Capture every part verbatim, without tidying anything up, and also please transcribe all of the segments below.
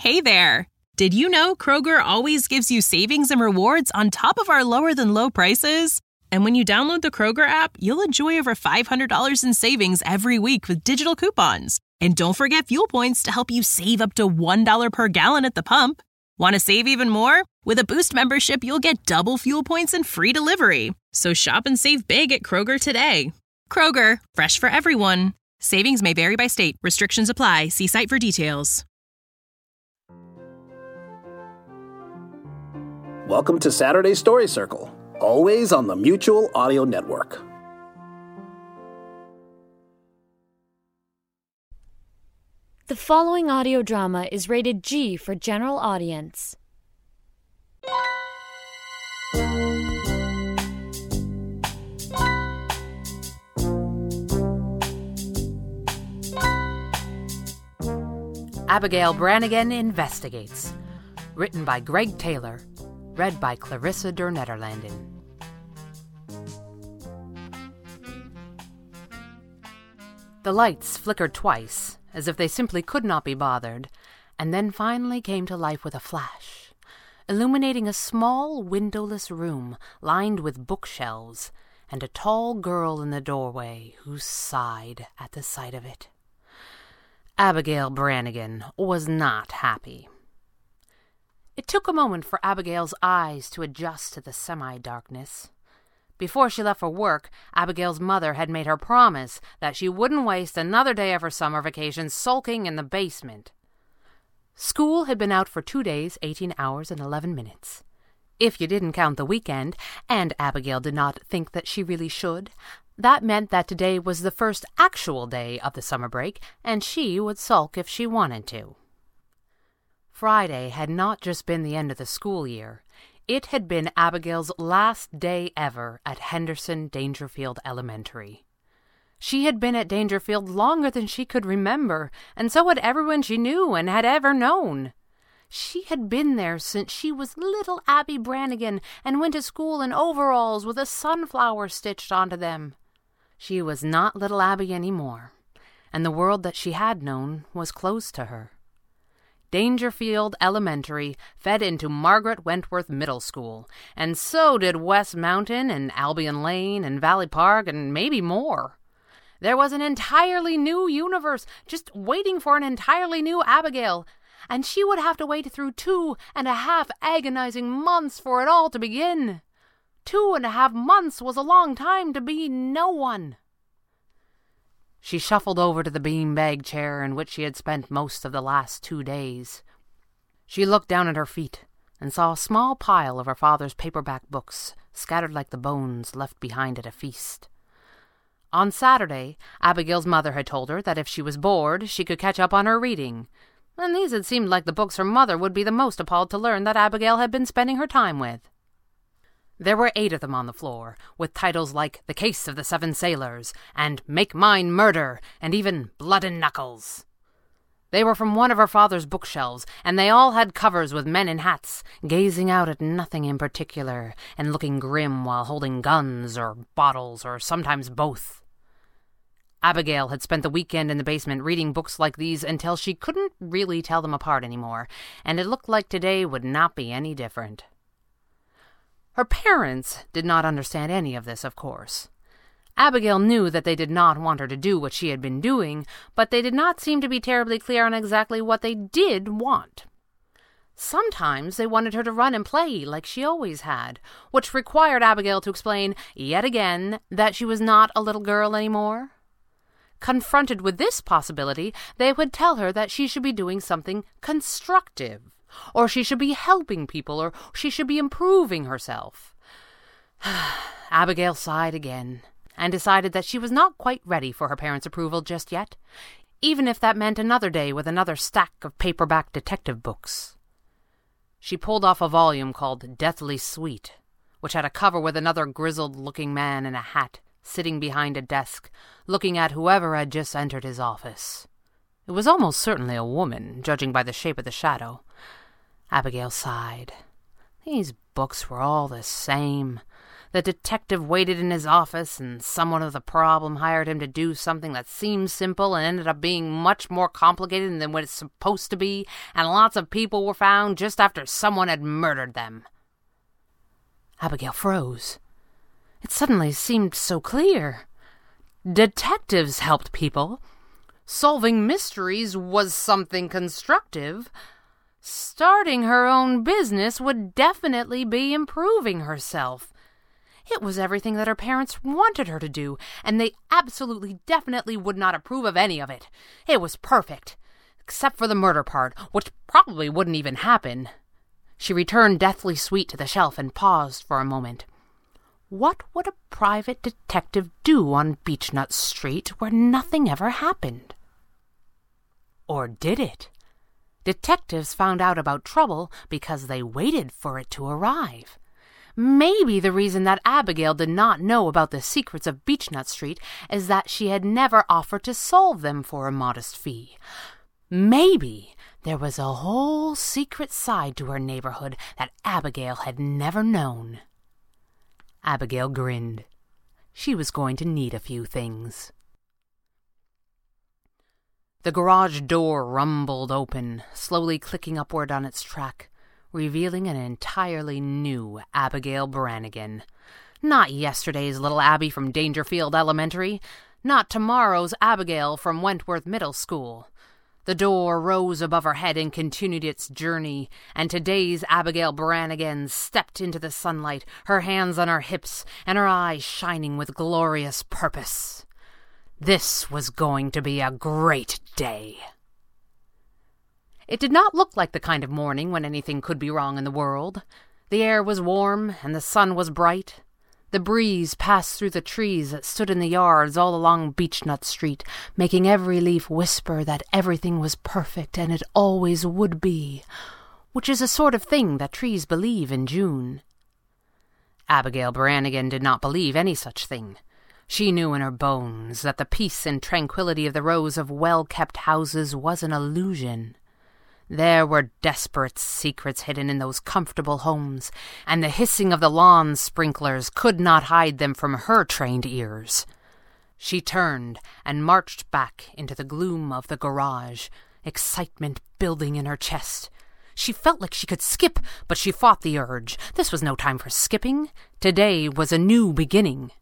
Hey there! Did you know Kroger always gives you savings and rewards on top of our lower-than-low prices? And when you download the Kroger app, you'll enjoy over five hundred dollars in savings every week with digital coupons. And don't forget fuel points to help you save up to one dollar per gallon at the pump. Want to save even more? With a Boost membership, you'll get double fuel points and free delivery. So shop and save big at Kroger today. Kroger, fresh for everyone. Savings may vary by state. Restrictions apply. See site for details. Welcome to Saturday Story Circle, always on the Mutual Audio Network. The following audio drama is rated G for general audience. Abigail Brannigan Investigates. Written by Greg Taylor. Read by Clarissa der Nederlanden. The lights flickered twice, as if they simply could not be bothered, and then finally came to life with a flash, illuminating a small windowless room lined with bookshelves, and a tall girl in the doorway who sighed at the sight of it. Abigail Brannigan was not happy. It took a moment for Abigail's eyes to adjust to the semi-darkness. Before she left for work, Abigail's mother had made her promise that she wouldn't waste another day of her summer vacation sulking in the basement. School had been out for two days, eighteen hours and eleven minutes. If you didn't count the weekend, and Abigail did not think that she really should, that meant that today was the first actual day of the summer break, and she would sulk if she wanted to. Friday had not just been the end of the school year. It had been Abigail's last day ever at Henderson Dangerfield Elementary. She had been at Dangerfield longer than she could remember, and so had everyone she knew and had ever known. She had been there since she was little Abby Brannigan and went to school in overalls with a sunflower stitched onto them. She was not little Abby anymore, and the world that she had known was closed to her. Dangerfield Elementary fed into Margaret Wentworth Middle School, and so did West Mountain and Albion Lane and Valley Park and maybe more. There was an entirely new universe just waiting for an entirely new Abigail, and she would have to wait through two and a half agonizing months for it all to begin. Two and a half months was a long time to be no one. She shuffled over to the beanbag chair in which she had spent most of the last two days. She looked down at her feet and saw a small pile of her father's paperback books scattered like the bones left behind at a feast. On Saturday, Abigail's mother had told her that if she was bored, she could catch up on her reading, and these had seemed like the books her mother would be the most appalled to learn that Abigail had been spending her time with. There were eight of them on the floor, with titles like The Case of the Seven Sailors, and Make Mine Murder, and even Blood and Knuckles. They were from one of her father's bookshelves, and they all had covers with men in hats, gazing out at nothing in particular, and looking grim while holding guns or bottles, or sometimes both. Abigail had spent the weekend in the basement reading books like these until she couldn't really tell them apart anymore, and it looked like today would not be any different. Her parents did not understand any of this, of course. Abigail knew that they did not want her to do what she had been doing, but they did not seem to be terribly clear on exactly what they did want. Sometimes they wanted her to run and play like she always had, which required Abigail to explain, yet again, that she was not a little girl anymore. Confronted with this possibility, they would tell her that she should be doing something constructive, or she should be helping people, or she should be improving herself. Abigail sighed again, and decided that she was not quite ready for her parents' approval just yet, even if that meant another day with another stack of paperback detective books. She pulled off a volume called Deathly Sweet, which had a cover with another grizzled-looking man in a hat, sitting behind a desk, looking at whoever had just entered his office. It was almost certainly a woman, judging by the shape of the shadow. Abigail sighed. These books were all the same. The detective waited in his office, and someone with a problem hired him to do something that seemed simple and ended up being much more complicated than what it's supposed to be, and lots of people were found just after someone had murdered them. Abigail froze. It suddenly seemed so clear. Detectives helped people. Solving mysteries was something constructive. Starting her own business would definitely be improving herself. It was everything that her parents wanted her to do, and they absolutely definitely would not approve of any of it. It was perfect, except for the murder part, which probably wouldn't even happen. She returned deathly sweet to the shelf and paused for a moment. What would a private detective do on Beechnut Street where nothing ever happened? Or did it? Detectives found out about trouble because they waited for it to arrive. Maybe the reason that Abigail did not know about the secrets of Beechnut Street is that she had never offered to solve them for a modest fee. Maybe there was a whole secret side to her neighborhood that Abigail had never known. Abigail grinned. She was going to need a few things. The garage door rumbled open, slowly clicking upward on its track, revealing an entirely new Abigail Brannigan. Not yesterday's little Abby from Dangerfield Elementary, not tomorrow's Abigail from Wentworth Middle School. The door rose above her head and continued its journey, and today's Abigail Brannigan stepped into the sunlight, her hands on her hips, and her eyes shining with glorious purpose. This was going to be a great day. It did not look like the kind of morning when anything could be wrong in the world. The air was warm, and the sun was bright. The breeze passed through the trees that stood in the yards all along Beechnut Street, making every leaf whisper that everything was perfect and it always would be, which is a sort of thing that trees believe in June. Abigail Brannigan did not believe any such thing. She knew in her bones that the peace and tranquility of the rows of well-kept houses was an illusion. There were desperate secrets hidden in those comfortable homes, and the hissing of the lawn sprinklers could not hide them from her trained ears. She turned and marched back into the gloom of the garage, excitement building in her chest. She felt like she could skip, but she fought the urge. This was no time for skipping. Today was a new beginning.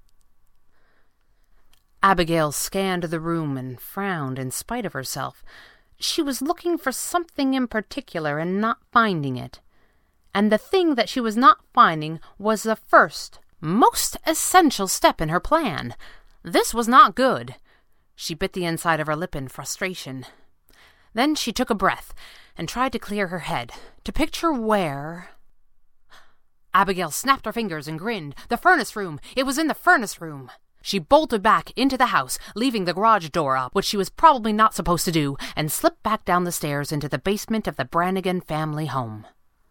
Abigail scanned the room and frowned in spite of herself. She was looking for something in particular and not finding it. And the thing that she was not finding was the first, most essential step in her plan. This was not good. She bit the inside of her lip in frustration. Then she took a breath and tried to clear her head, to picture where... Abigail snapped her fingers and grinned. The furnace room! It was in the furnace room! She bolted back into the house, leaving the garage door up, which she was probably not supposed to do, and slipped back down the stairs into the basement of the Brannigan family home.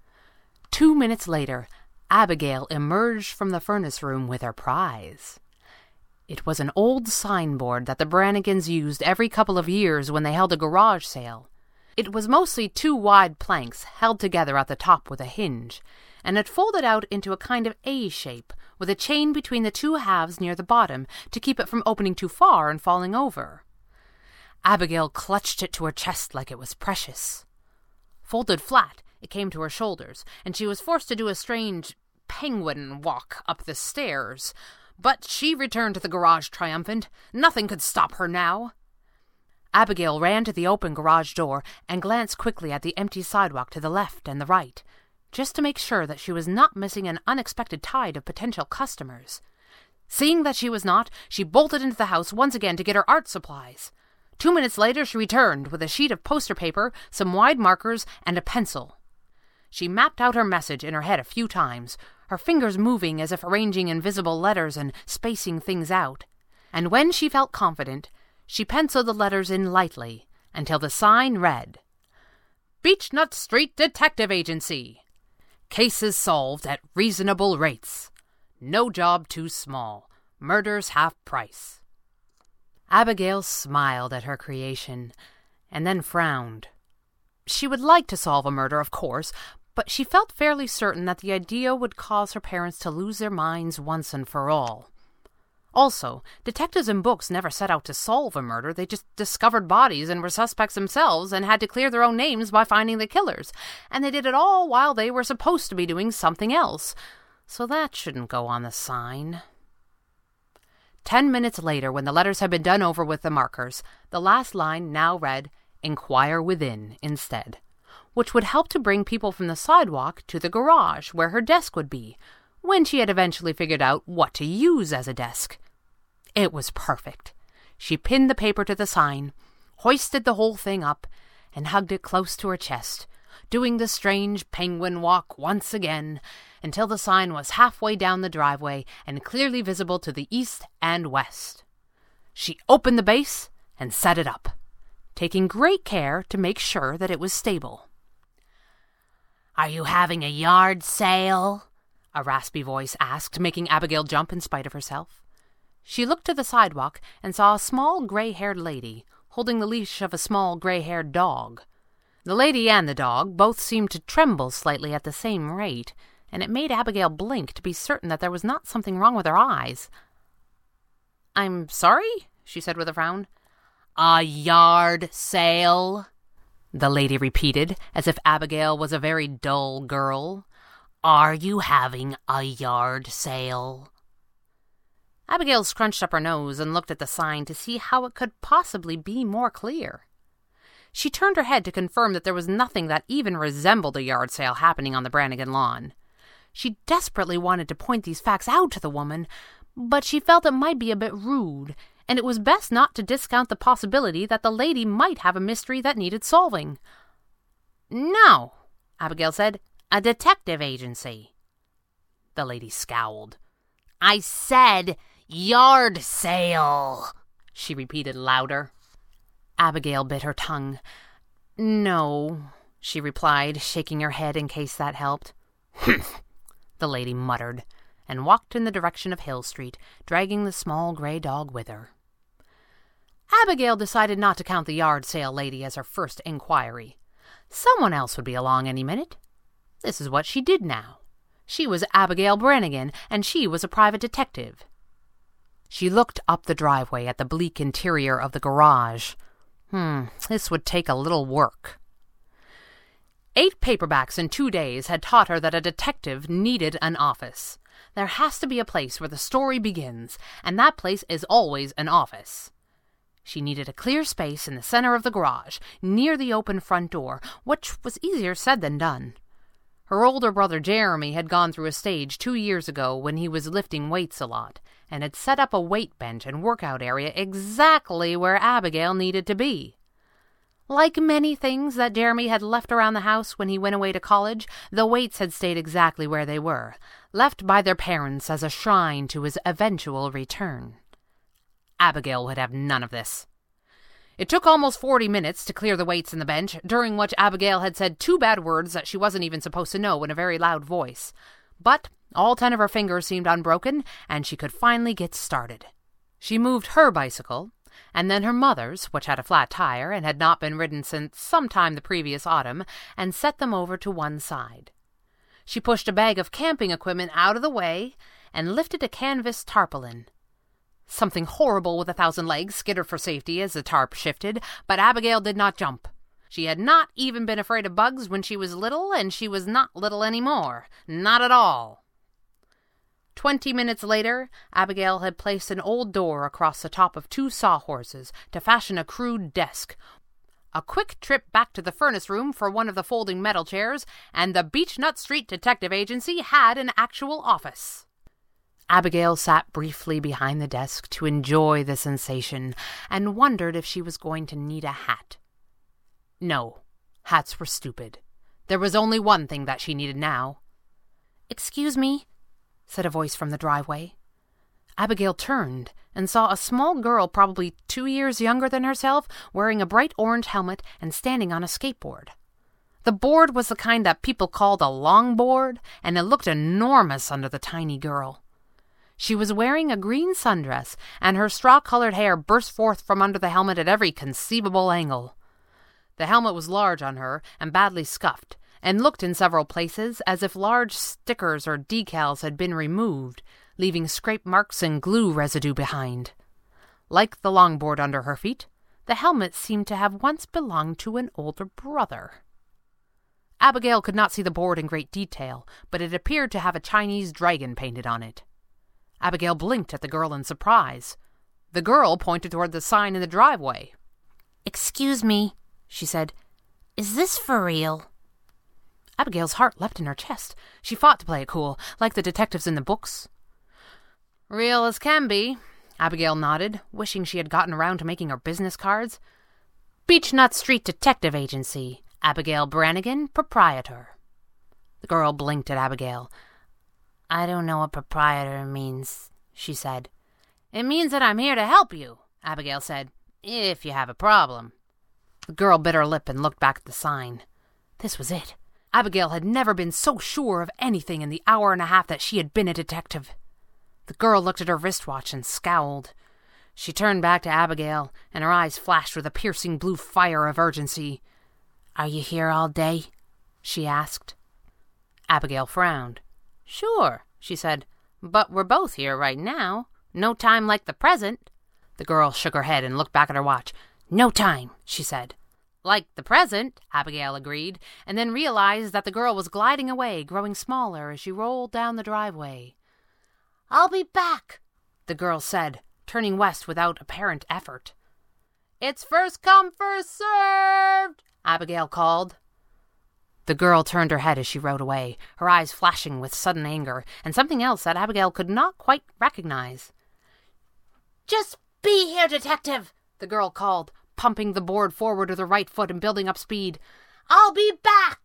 Two minutes later, Abigail emerged from the furnace room with her prize. It was an old signboard that the Brannigans used every couple of years when they held a garage sale. It was mostly two wide planks held together at the top with a hinge, and it folded out into a kind of A shape, with a chain between the two halves near the bottom to keep it from opening too far and falling over. Abigail clutched it to her chest like it was precious. Folded flat, it came to her shoulders, and she was forced to do a strange penguin walk up the stairs. But she returned to the garage triumphant. Nothing could stop her now. Abigail ran to the open garage door and glanced quickly at the empty sidewalk to the left and the right, just to make sure that she was not missing an unexpected tide of potential customers. Seeing that she was not, she bolted into the house once again to get her art supplies. Two minutes later she returned with a sheet of poster paper, some wide markers, and a pencil. She mapped out her message in her head a few times, her fingers moving as if arranging invisible letters and spacing things out. And when she felt confident, she penciled the letters in lightly until the sign read, Beechnut Street Detective Agency. Cases solved at reasonable rates. No job too small. Murders half price. Abigail smiled at her creation, and then frowned. She would like to solve a murder, of course, but she felt fairly certain that the idea would cause her parents to lose their minds once and for all. Also, detectives in books never set out to solve a murder. They just discovered bodies and were suspects themselves and had to clear their own names by finding the killers. And they did it all while they were supposed to be doing something else. So that shouldn't go on the sign. Ten minutes later, when the letters had been done over with the markers, the last line now read, "Inquire within," instead, which would help to bring people from the sidewalk to the garage where her desk would be, when she had eventually figured out what to use as a desk. It was perfect. She pinned the paper to the sign, hoisted the whole thing up, and hugged it close to her chest, doing the strange penguin walk once again, until the sign was halfway down the driveway and clearly visible to the east and west. She opened the base and set it up, taking great care to make sure that it was stable. "Are you having a yard sale?" a raspy voice asked, making Abigail jump in spite of herself. She looked to the sidewalk and saw a small gray-haired lady holding the leash of a small gray-haired dog. The lady and the dog both seemed to tremble slightly at the same rate, and it made Abigail blink to be certain that there was not something wrong with her eyes. "I'm sorry?" she said with a frown. "A yard sale," the lady repeated, as if Abigail was a very dull girl. "Are you having a yard sale?" Abigail scrunched up her nose and looked at the sign to see how it could possibly be more clear. She turned her head to confirm that there was nothing that even resembled a yard sale happening on the Brannigan lawn. She desperately wanted to point these facts out to the woman, but she felt it might be a bit rude, and it was best not to discount the possibility that the lady might have a mystery that needed solving. "No," Abigail said, "a detective agency." The lady scowled. "I said yard sale," she repeated louder. Abigail bit her tongue. "No," she replied, shaking her head in case that helped. "Humph," the lady muttered, and walked in the direction of Hill Street, dragging the small gray dog with her. Abigail decided not to count the yard sale lady as her first inquiry. Someone else would be along any minute. This is what she did now. She was Abigail Brannigan, and she was a private detective. She looked up the driveway at the bleak interior of the garage. Hmm, this would take a little work. Eight paperbacks in two days had taught her that a detective needed an office. There has to be a place where the story begins, and that place is always an office. She needed a clear space in the center of the garage, near the open front door, which was easier said than done. Her older brother Jeremy had gone through a stage two years ago when he was lifting weights a lot, and had set up a weight bench and workout area exactly where Abigail needed to be. Like many things that Jeremy had left around the house when he went away to college, the weights had stayed exactly where they were, left by their parents as a shrine to his eventual return. Abigail would have none of this. It took almost forty minutes to clear the weights in the bench, during which Abigail had said two bad words that she wasn't even supposed to know in a very loud voice. But all ten of her fingers seemed unbroken, and she could finally get started. She moved her bicycle, and then her mother's, which had a flat tire and had not been ridden since sometime the previous autumn, and set them over to one side. She pushed a bag of camping equipment out of the way and lifted a canvas tarpaulin. Something horrible with a thousand legs skittered for safety as the tarp shifted, but Abigail did not jump. She had not even been afraid of bugs when she was little, and she was not little anymore. Not at all. Twenty minutes later, Abigail had placed an old door across the top of two sawhorses to fashion a crude desk. A quick trip back to the furnace room for one of the folding metal chairs, and the Beechnut Street Detective Agency had an actual office. Abigail sat briefly behind the desk to enjoy the sensation, and wondered if she was going to need a hat. No, hats were stupid. There was only one thing that she needed now. "Excuse me," said a voice from the driveway. Abigail turned and saw a small girl probably two years younger than herself, wearing a bright orange helmet and standing on a skateboard. The board was the kind that people called a longboard, and it looked enormous under the tiny girl. She was wearing a green sundress, and her straw-colored hair burst forth from under the helmet at every conceivable angle. The helmet was large on her and badly scuffed, and looked in several places as if large stickers or decals had been removed, leaving scrape marks and glue residue behind. Like the longboard under her feet, the helmet seemed to have once belonged to an older brother. Abigail could not see the board in great detail, but it appeared to have a Chinese dragon painted on it. Abigail blinked at the girl in surprise. The girl pointed toward the sign in the driveway. "Excuse me," she said. "Is this for real?" Abigail's heart leapt in her chest. She fought to play it cool, like the detectives in the books. "Real as can be," Abigail nodded, wishing she had gotten around to making her business cards. "Beechnut Street Detective Agency, Abigail Brannigan, proprietor." The girl blinked at Abigail. "I don't know what proprietor means," she said. "It means that I'm here to help you," Abigail said, "if you have a problem." The girl bit her lip and looked back at the sign. This was it. Abigail had never been so sure of anything in the hour and a half that she had been a detective. The girl looked at her wristwatch and scowled. She turned back to Abigail, and her eyes flashed with a piercing blue fire of urgency. "Are you here all day?" she asked. Abigail frowned. "Sure," she said, "but we're both here right now. No time like the present." The girl shook her head and looked back at her watch. "No time," she said. "Like the present," Abigail agreed, and then realized that the girl was gliding away, growing smaller as she rolled down the driveway. "I'll be back," the girl said, turning west without apparent effort. "It's first come, first served," Abigail called. The girl turned her head as she rode away, her eyes flashing with sudden anger, and something else that Abigail could not quite recognize. "Just be here, detective," the girl called, pumping the board forward with her right foot and building up speed. "I'll be back."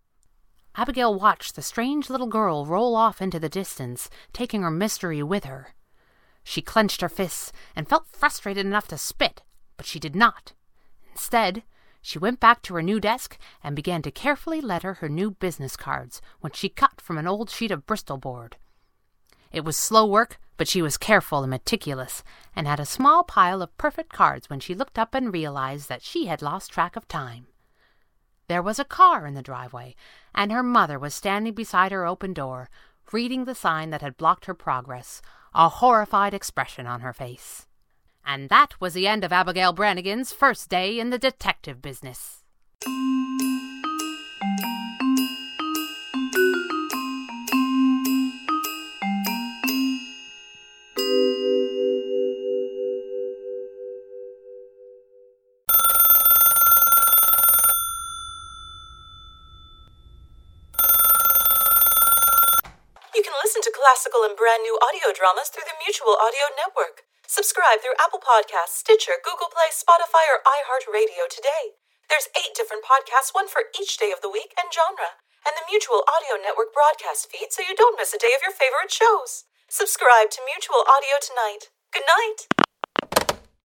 Abigail watched the strange little girl roll off into the distance, taking her mystery with her. She clenched her fists and felt frustrated enough to spit, but she did not. Instead, she went back to her new desk and began to carefully letter her new business cards, which she cut from an old sheet of Bristol board. It was slow work, but she was careful and meticulous, and had a small pile of perfect cards when she looked up and realized that she had lost track of time. There was a car in the driveway, and her mother was standing beside her open door, reading the sign that had blocked her progress, a horrified expression on her face. And that was the end of Abigail Brannigan's first day in the detective business. You can listen to classical and brand new audio dramas through the Mutual Audio Network. Subscribe through Apple Podcasts, Stitcher, Google Play, Spotify, or iHeartRadio today. There's eight different podcasts, one for each day of the week and genre, and the Mutual Audio Network broadcast feed so you don't miss a day of your favorite shows. Subscribe to Mutual Audio tonight. Good night.